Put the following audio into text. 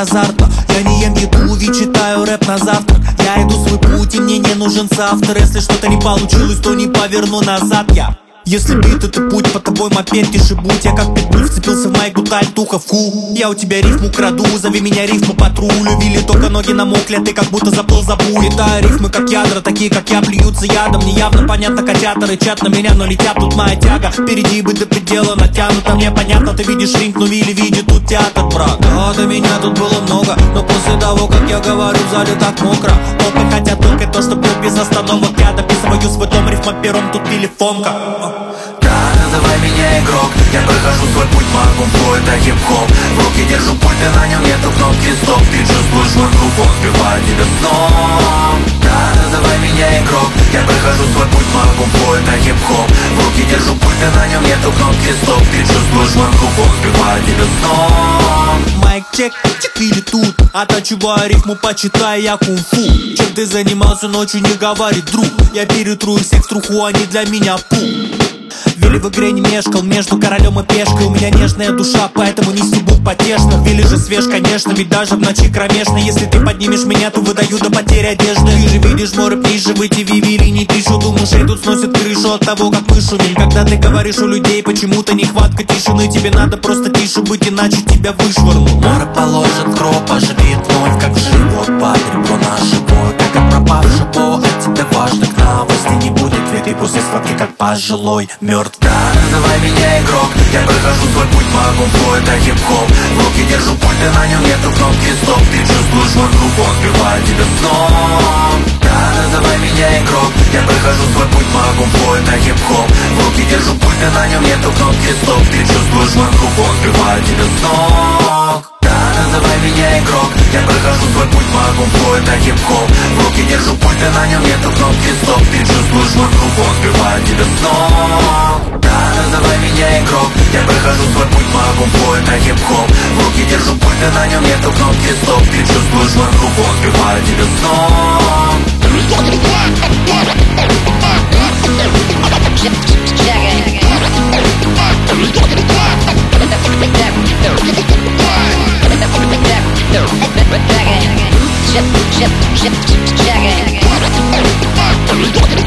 азарта. Я не ем еду и читаю рэп на завтрак. Я иду свой путь и мне не нужен соавтор. Если что-то не получилось, то не поверну назад я. Если бит это путь, по тобой мопед тише будь. Я как питбуль вцепился в майку, тальтуха в ку. Я у тебя рифму краду, зови меня рифму патрулю. Вилли только ноги намокли, а ты как будто заплыл за бурь. Летаю рифмы как ядра, такие как я плюются ядом. Не явно понятно, котята рычат на меня, но летят, тут моя тяга. Впереди быть до предела натянута, мне понятно, ты видишь ринг, но Вилли видит тут театр, брат. Да, до меня тут было много, но после того, как я говорю, в зале так мокро. Опы хотят только то, что пил без остановок. Я дописываю свой том рифмопером, тут Вилли Фомка. Да, называй меня игрок, я прохожу свой путь, магум, флоу, это хип-хоп. В руке держу пульт, и на нем нету кнопки стоп. Ты чувствуешь мой грув, он сбивает тебя с ног. Да, называй меня игрок, я прохожу свой путь, магум, флоу, это хип-хоп. В руке держу пульт, и на нем нету кнопки стоп. Ты чувствуешь мой грув, он сбивает тебя с ног. Майк чек, или тут оттачиваю рифму, почитай я кунг-фу. Чем ты занимался ночью, не говори, друг. Я перетру их всех в труху, они для меня пу. Вилли в игре не мешкал между королем и пешкой. У меня нежная душа, поэтому не стебу потешно. Вилли же свеж, конечно, ведь даже в ночи кромешно. Если ты поднимешь меня, то выдаю до потери одежды. Ты же видишь мой рэп ниже, в эти Вилли не пишу. Думаешь, ей тут сносит крышу от того, как мы шумим. Когда ты говоришь у людей, почему-то нехватка тишины. Тебе надо просто тише быть, иначе тебя вышвырну. Море положит кровь, оживит вновь, как живот под ребро ножевой. Как от пропавшего, от тебя важных новостей не будет. Ведь ты после схватки как пожилой мертв. Да, называй меня игрок, я прохожу свой путь, магум, флоу, это хип-хоп. В руке держу пульт, и на нем нету кнопки стоп. Ты чувствуешь мой грув, он сбивает тебя с ног. Да, называй меня игрок, я прохожу свой путь, магум, флоу, это хип-хоп. В руке держу пульт, и на нем нету кнопки стоп. Ты чувствуешь мой грув, он сбивает тебя с ног. Да, называй меня игрок, я прохожу свой путь, магум, флоу, это хип-хоп. В руке держу пульт, и на нем нету кнопки стоп. Ты чувствуешь мой грув, он сбивает тебя с ног. Да, называй меня игрок, я прохожу свой путь, магум, флоу, это хип-хоп. В руке держу пульт, и на нем нету кнопки стоп. Ты чувствуешь мой грув, он сбивает тебя с ног. Check it.